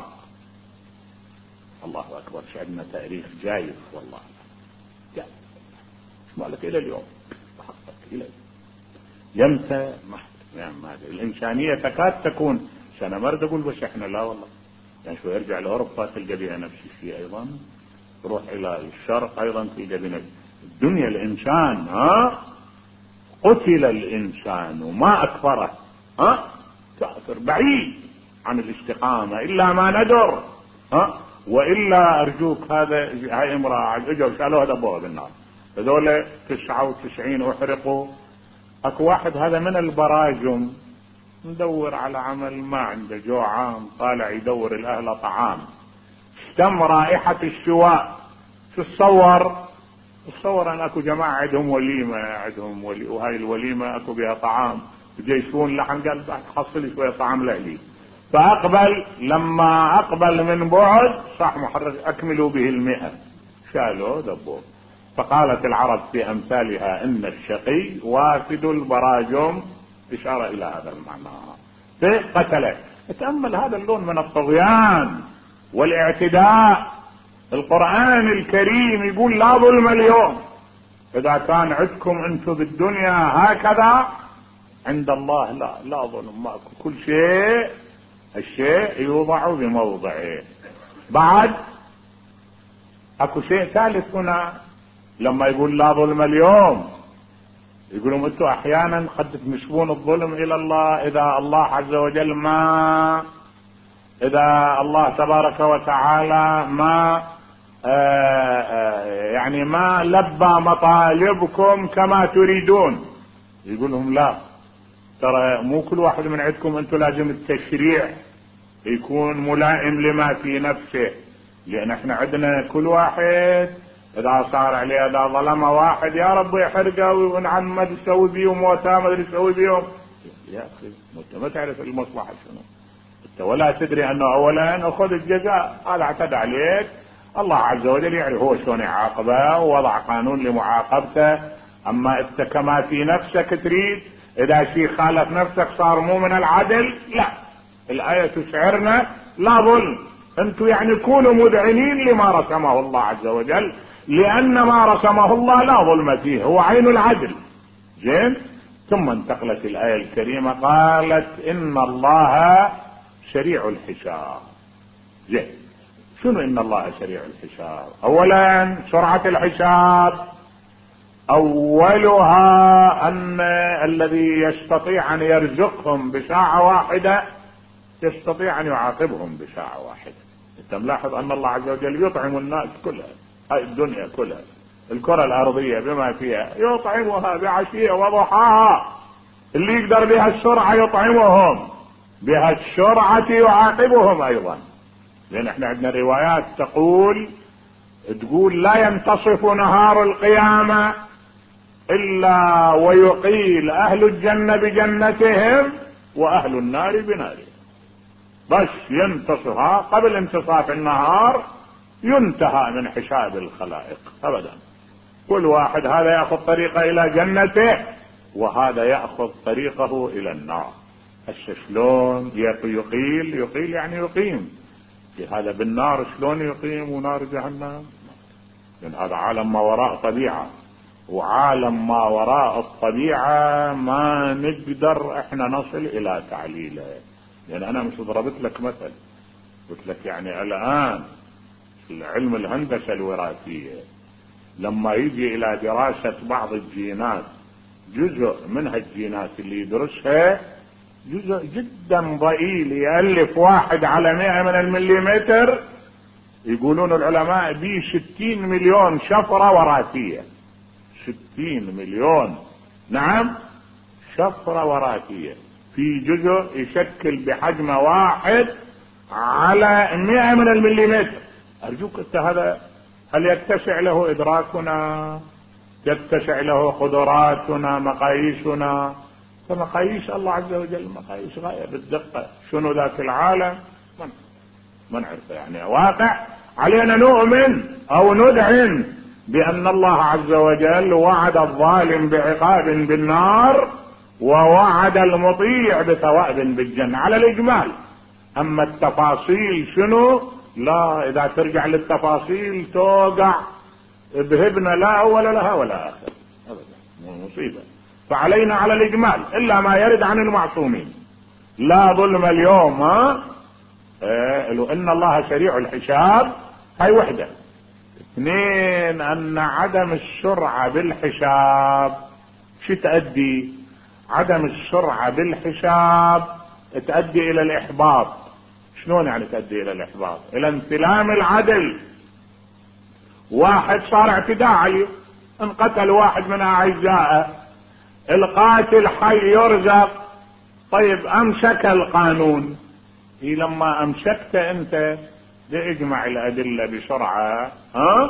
الله أكبر، شعبنا تاريخ جايز والله، جايز مالك إلى اليوم، حقك إلى يمتى يعني ما الإنسانية تكاد تكون. أنا ما أريد أقول بس إحنا، لا والله، يعني شو يرجع لأوروبا تلقى بها نفس الشيء أيضا، تروح إلى الشرق أيضا تلقى بها الدنيا. الإنسان ها قتل الإنسان وما أكفره، ها كافر بعيد عن الاستقامة إلا ما ندر، ها وإلا أرجوك. هذا هاي امرأة اجوا شالوها دبوها بالنار، هذول تسعة وتسعين احرقوا. اكو واحد هذا من البراجم ندور على عمل، ما عنده، جوعان طالع يدور الاهل طعام، اشتم رائحة الشواء. شو تصور؟ تصور ان اكو جماعة عندهم وليمة، عندهم ولي، وهاي الوليمة اكو بها طعام، يجيشون لحم، قال تحصل شوية طعام لأهلي. فأقبل، لما أقبل من بعد صح محرك، أكملوا به المئة، شالوا دبوه. فقالت العرب في أمثالها إن الشقي وافد البراجم، إشارة إلى هذا المعنى. فقتله. تأمل هذا اللون من الطغيان والاعتداء. القرآن الكريم يقول لا ظلم اليوم. إذا كان عندكم أنتم بالدنيا هكذا، عند الله لا لا ظلم، ماكو، كل شيء الشيء يوضع بموضعه. بعد اكو شيء ثالث هنا، لما يقول لا ظلم اليوم، يقولون انتم احيانا قد تنسبون الظلم الى الله. اذا الله عز وجل ما اذا الله تبارك وتعالى ما آآ آآ يعني ما لبى مطالبكم كما تريدون، يقول لهم لا، ترى مو كل واحد من عندكم انتم لازم التشريع يكون ملائم لما في نفسه، لان احنا عندنا كل واحد اذا صار عليه، اذا ظلم واحد يا رب يحرقه ونعم ما تسوي بيهم موتى ما تسوي بيهم. يا اخي انت ما تعرف المصلحه شنو، انت ولا تدري انه اولا اخذ الجزاء، هذا اعتدى عليك، الله عز وجل يعرف هو شلون يعاقبه ووضع قانون لمعاقبته. اما انت كما في نفسك تريد، اذا شيء خالف نفسك صار مو من العدل، لا، الآية تشعرنا لا ظلم. انتم يعني كونوا مذعنين لما رسمه الله عز وجل، لان ما رسمه الله لا ظلم فيه، هو عين العدل. زين. ثم انتقلت الآية الكريمة قالت ان الله سريع الحساب. زين. شنو ان الله سريع الحساب؟ اولا سرعة الحساب اولها ان الذي يستطيع ان يرزقهم بساعة واحدة يستطيع ان يعاقبهم بساعة واحدة. انت ملاحظ ان الله عز وجل يطعم الناس كلها، هاي الدنيا كلها، الكرة الارضية بما فيها يطعمها بعشية وضحاها. اللي يقدر بها السرعة يطعمهم، بها السرعة يعاقبهم ايضا. لان احنا عندنا روايات تقول تقول لا ينتصف نهار القيامة الا ويقيل اهل الجنة بجنتهم واهل النار بنارهم، بس ينتصفها قبل انتصاف النهار ينتهى من حساب الخلائق ابدا. كل واحد هذا يأخذ طريقه الى جنته وهذا يأخذ طريقه الى النار. هسه شلون يقيل؟ يقيل يعني يقيم. هذا بالنار شلون يقيم ونار جهنم؟ لأن هذا عالم ما وراء طبيعة، وعالم ما وراء الطبيعة ما نقدر احنا نصل الى تعليله. لان انا مش ضربت لك مثل، قلت لك يعني الان علم الهندسة الوراثية لما يجي الى دراسة بعض الجينات، جزء منها الجينات اللي يدرسها جزء جدا ضئيل يألف واحد على مئة من المليمتر، يقولون العلماء بي ستين مليون شفرة وراثية. ستين مليون، نعم، شفرة وراثية في جزء يشكل بحجم واحد على مئة من المليمتر. ارجوك انت هذا هل يتسع له ادراكنا؟ يتسع له قدراتنا؟ مقاييسنا؟ فمقاييس الله عز وجل مقاييس غاية بالدقة. شنو ذاك العالم من ما نعرفه، يعني واقع علينا نؤمن او ندعم بان الله عز وجل وعد الظالم بعقاب بالنار ووعد المطيع بثواب بالجنة على الاجمال. اما التفاصيل شنو؟ لا، اذا ترجع للتفاصيل توقع بهبنا لا اول لها ولا اخر ابدا، مصيبة. فعلينا على الاجمال الا ما يرد عن المعصومين. لا ظلم اليوم، ها إيه، لو ان الله سريع الحساب، هاي وحدة. اثنين، ان عدم السرعة بالحساب شو تؤدي؟ عدم السرعة بالحساب تؤدي الى الاحباط. شلون يعني تؤدي الى الاحباط؟ الى انسلام العدل. واحد صار اعتداء عليه، انقتل واحد من اعزائه، القاتل حي يرزق. طيب امسك القانون، هي لما امسكت انت اجمع الادله بسرعه، ها،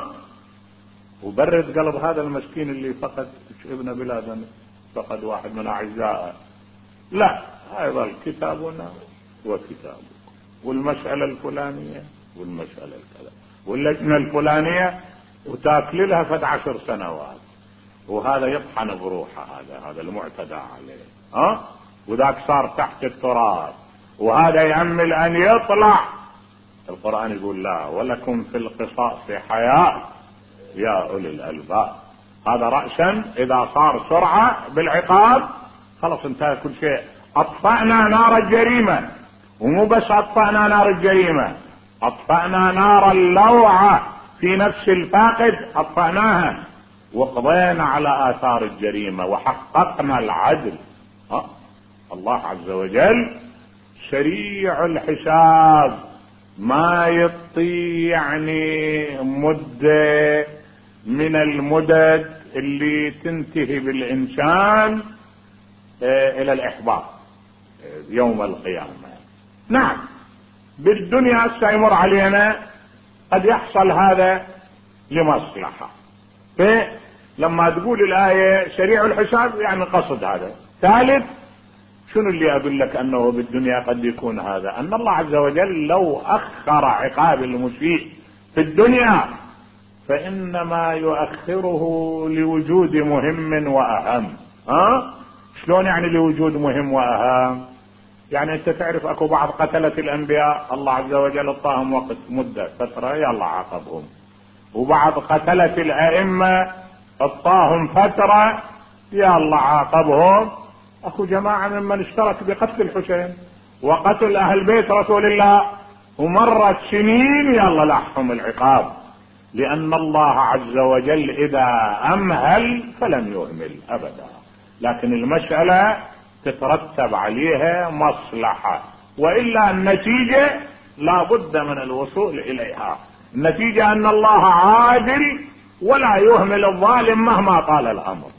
وبرد قلب هذا المسكين اللي فقد ابن بلا ذنب، فقد واحد من اعزائه. لا، هذا كتابنا وكتابك، والمساله الفلانيه والمساله الكذا، واللجنه الفلانيه، وتاكل لها فد عشر سنوات، وهذا يطحن بروحه، هذا هذا المعتدى عليه، ها، وذاك صار تحت التراب، وهذا يأمل ان يطلع. القرآن يقول لا، ولكم في القصاص حياة يا اولي الالباب. هذا رأسا اذا صار سرعة بالعقاب خلاص انتهى كل شيء. اطفأنا نار الجريمة، ومو بس اطفأنا نار الجريمة، اطفأنا نار اللوعة في نفس الفاقد، اطفأناها وقضينا على اثار الجريمة وحققنا العدل. ها؟ الله عز وجل سريع الحساب، ما يطي يعني مدة من المدد اللي تنتهي بالانسان الى الاحباط يوم القيامة. نعم، بالدنيا سيمر علينا قد يحصل هذا لمصلحة. فلما تقول الآية سريع الحساب يعني قصد هذا. ثالث، شنو اللي اقول لك انه بالدنيا قد يكون هذا؟ ان الله عز وجل لو اخر عقاب المسيء في الدنيا فانما يؤخره لوجود مهم واهم. ها؟ شلون يعني لوجود مهم واهم؟ يعني انت تعرف اكو بعض قتلة الانبياء الله عز وجل اعطاهم وقت مدة فترة يلا عاقبهم، وبعض قتلة الائمة اعطاهم فترة يلا عاقبهم. اكو جماعة ممن اشترك بقتل الحسين وقتل اهل بيت رسول الله ومرت سنين يلا لحهم العقاب، لان الله عز وجل اذا امهل فلم يهمل ابدا. لكن المسألة تترتب عليها مصلحة، والا النتيجة لا بد من الوصول اليها. النتيجة ان الله عادل ولا يهمل الظالم مهما طال الامر.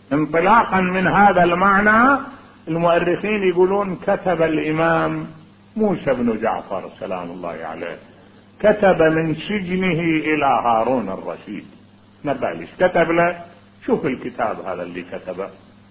انطلاقا من هذا المعنى المؤرخين يقولون كتب الامام موسى بن جعفر سلام الله عليه كتب من سجنه إلى هارون الرشيد. نباليش كتب له، شوف الكتاب هذا اللي كتبه.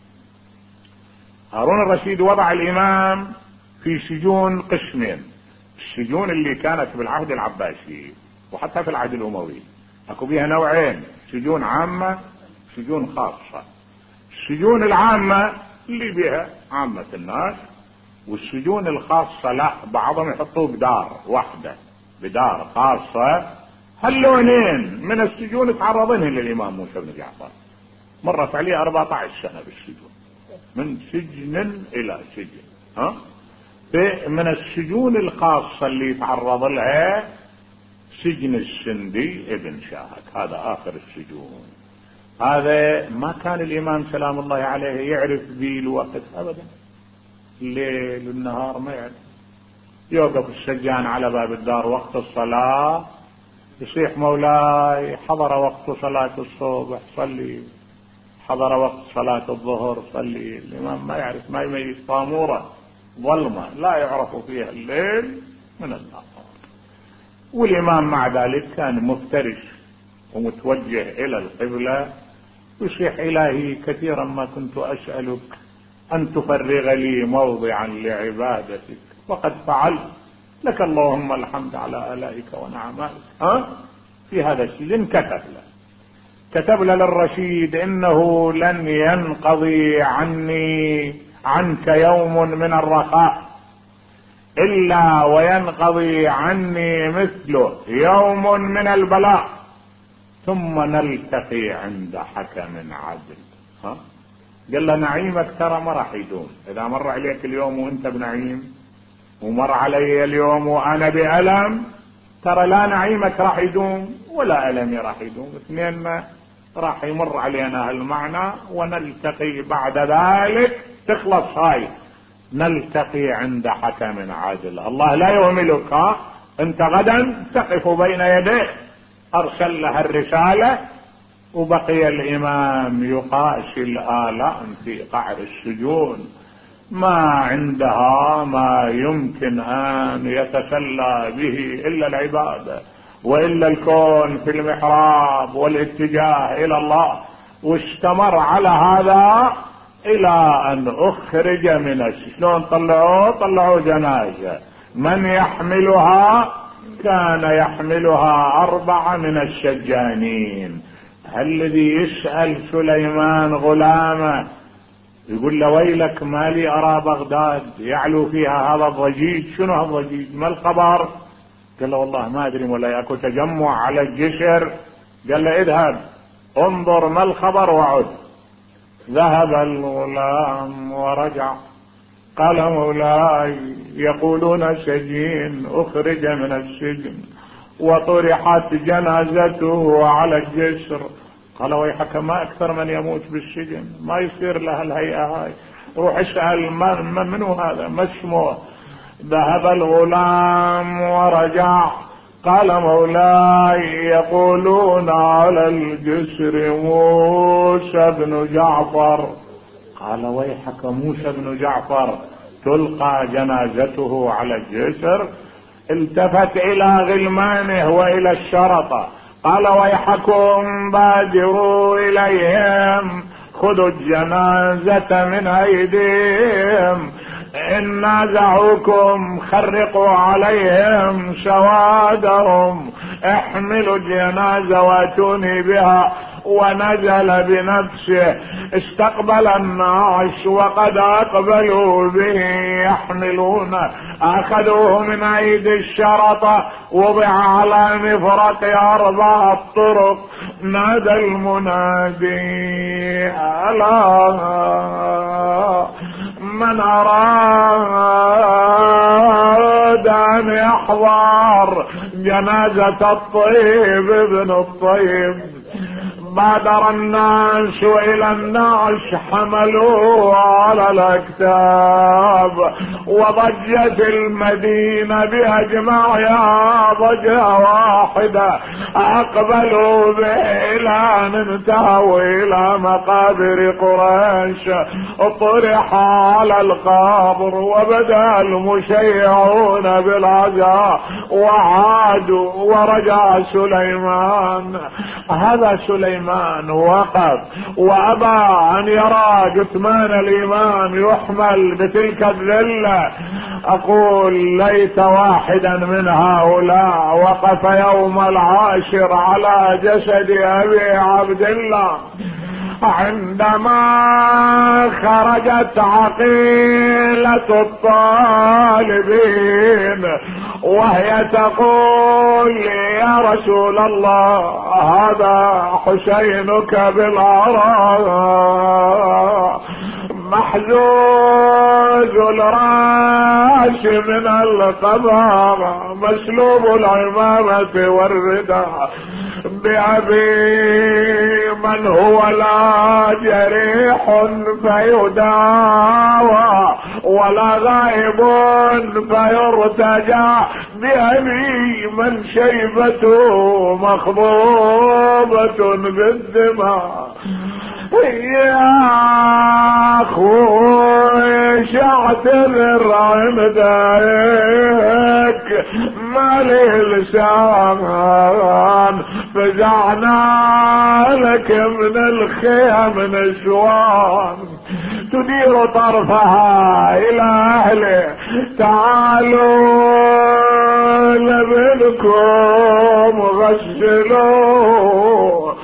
هارون الرشيد وضع الإمام في سجون قسمين، السجون اللي كانت بالعهد العباسي وحتى في العهد الأموي اكو بيها نوعين، سجون عامة سجون خاصة. السجون العامة اللي بها عامة الناس، والسجون الخاصة لا، بعضهم يحطوه بدار واحدة، بدار خاصة. هاللونين من السجون تعرضين للإمام موسى بن جعفر، مرت عليه أربعة عشر سنة بالسجون، من سجن إلى سجن. ها من السجون الخاصة اللي يتعرض لها سجن السندي ابن شاهد، هذا آخر السجون. هذا ما كان الإمام سلام الله عليه يعرف به الوقت أبدا، الليل والنهار ما يعرف. يوقف السجان على باب الدار وقت الصلاة، يصيح مولاي حضر وقت صلاة الصبح صلي، حضر وقت صلاة الظهر صلي. الإمام ما يعرف، ما يميز، طامورة ظلمة لا يعرف فيها الليل من النهار. والإمام مع ذلك كان مفترش ومتوجه إلى القبلة، يصيح إلهي كثيرا ما كنت أسألك أن تفرغ لي موضعا لعبادتك وقد فعلت، لك اللهم الحمد على آلائك ونعمائك. ها في هذا السجن كتب له كتب له للرشيد إنه لن ينقضي عني عنك يوم من الرخاء إلا وينقضي عني مثله يوم من البلاء، ثم نلتقي عند حكم عدل. ها قال له نعيمك ترى ما راح يدوم، إذا مر عليك اليوم وانت بنعيم ومر علي اليوم وأنا بألم، ترى لا نعيمك راح يدوم ولا ألمي راح يدوم، اثنين راح يمر علينا هالمعنى ونلتقي بعد ذلك تخلص هاي، نلتقي عند حكم عادل. الله لا يهملك، ها انت غدا تقف بين يديه. ارسل لها الرسالة، وبقي الامام يقاسي الآلام في قعر السجون، ما عندها ما يمكن ان يتسلى به الا العبادة والا الكون في المحراب والاتجاه الى الله. واستمر على هذا الى ان اخرج من السجن. شلون طلعوه؟ طلعوا جنازة. من يحملها؟ كان يحملها اربعة من السجانين. الذي يسأل سليمان غلامه يقول له ويلك ما لي ارى بغداد يعلو فيها هذا الضجيج، شنو هذا الضجيج؟ ما الخبر؟ قال له والله ما ادري ولا اكو تجمع على الجسر. قال له اذهب انظر ما الخبر وعد. ذهب الغلام ورجع، قال مولاي يقولون سجين اخرج من السجن وطرحت جنازته على الجسر. قال ويحك ما اكثر من يموت بالسجن، ما يصير له الهيئة هاي، روح اسأل من منو هذا ما اسمه. ذهب الغلام ورجع، قال مولاي يقولون على الجسر موسى بن جعفر. قال ويحك موسى بن جعفر تلقى جنازته على الجسر؟ التفت الى غلمانه والى الشرطة، قال ويحكم بادروا اليهم خذوا الجنازة من ايديهم، ان نازعوكم خرقوا عليهم سوادهم، احملوا الجنازة واتوني بها. ونزل بنفسه، استقبل الناس وقد اقبلوا به يحملون، اخذوه من ايدي الشرطة، وضع على مفرق اربع الطرق. نادى المنادي الا من اراد ان يحضر جنازة الطيب ابن الطيب بادر الناس إلى النعش حملوه على الأكتاف، وضجت المدينة بأجمعها ضجة واحدة. أقبلوا بإعلان انتهوا إلى مقابر قريش، طرح على القبر وبدأ المشيعون بالعزاء وعادوا. ورجع سليمان، هذا سليمان وقف وأبى أن يرى جثمان الإمام يحمل بتلك الذلة. أقول ليت واحدا من هؤلاء وقف يوم العاشر على جسد أبي عبد الله عندما خرجت عقيلة الطالبين وهي تقول يا رسول الله هذا حسينك بالعراء محزوز الراس من القبر مسلوب العمامة والرداء بأبي من هو لا جريح فيداوى ولا غائب فيرتجى بأبي من شيبته مخضوبة بالدماء. يا اخوي شاعتذر عندك ما لي لسان فزعنا لك من الخيام نسوان تدير طرفها الى اهله. تعالوا لبنكم غسلوا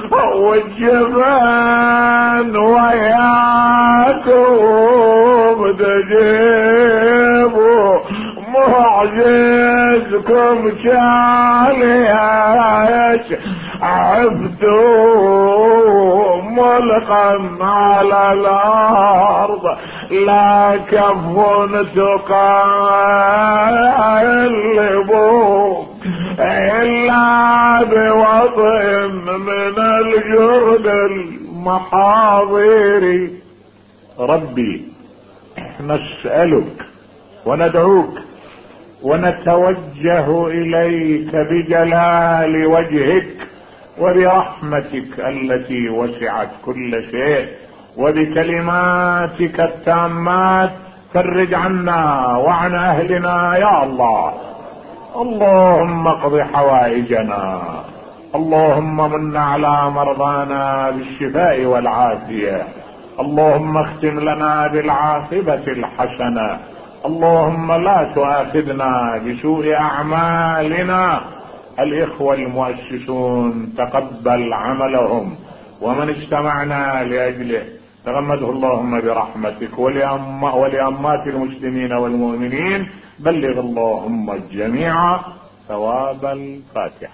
والجبان وياكم تجيبوا معجزكم شاليش عفتوا ملقا على الارض لا كف تقلبوا إلا بوضع من الجرد المحاضر. ربي نسألك وندعوك ونتوجه إليك بجلال وجهك وبرحمتك التي وسعت كل شيء وبكلماتك التامات فرج عنا وعن أهلنا يا الله. اللهم اقض حوائجنا، اللهم من على مرضانا بالشفاء والعافية، اللهم اختم لنا بالعاقبة الحسنة، اللهم لا تؤاخذنا بسوء أعمالنا. الإخوة المؤسسون تقبل عملهم ومن اجتمعنا لأجله تغمده اللهم برحمتك ولأمات المسلمين والمؤمنين. بلغ اللهم الجميع ثواب الفاتحة.